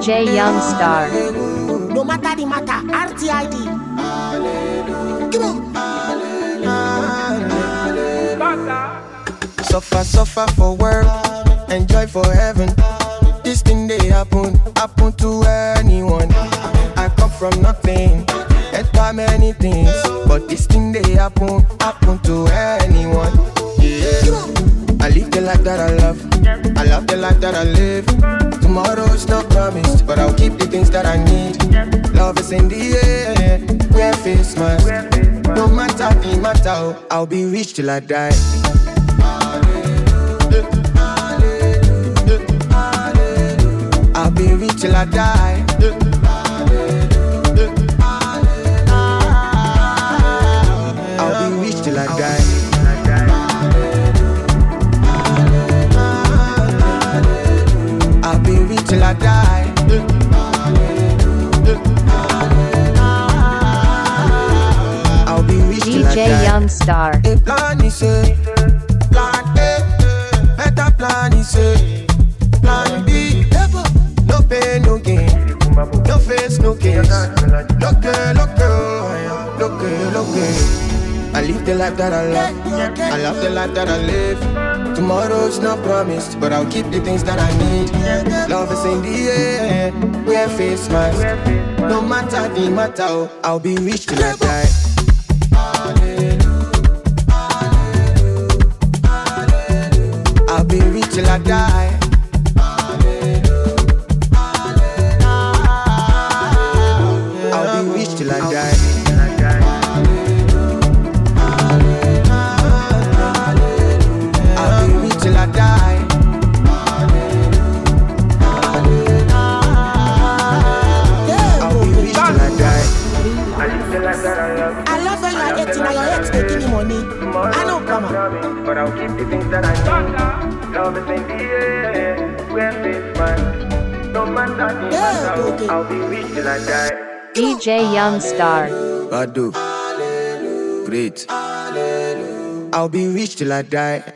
DJ Young Star. No matter the matter, RTID. Come on. Suffer for work, enjoy for heaven. This thing they happen to anyone. I come from nothing, enter many things, but this thing they happen to anyone. Yeah. I live the life that I love, I love the life that I live. Tomorrow's not promised, but I'll keep the things that I need. Love is in the air, wear face mask. No matter the matter, I'll be rich till I die. I'll be rich till I die. I'll be rich till I die. I'll be rich till I die. I'll be rich till I die. DJ Young Star. A plan is a plan A, better plan is a plan B. No pain, no gain, no face, no case. Look. I live the life that I love, I love the life that I live. Tomorrow's not promised, but I'll keep the things that I need. Love is in the air, wear face mask. No matter the matter, I'll be rich till I die. I'll be rich till I die. I'll be rich till I die. I'll be rich till I die. I'll be rich till I die. I love when you are 18 and your ex taking the money. I know, come on. But I'll keep the things that I need. Love is in the air, wear face mask. No matter the matter, okay. I'll be rich till I die. DJ Young Star. Badu, great. I'll be rich till I die.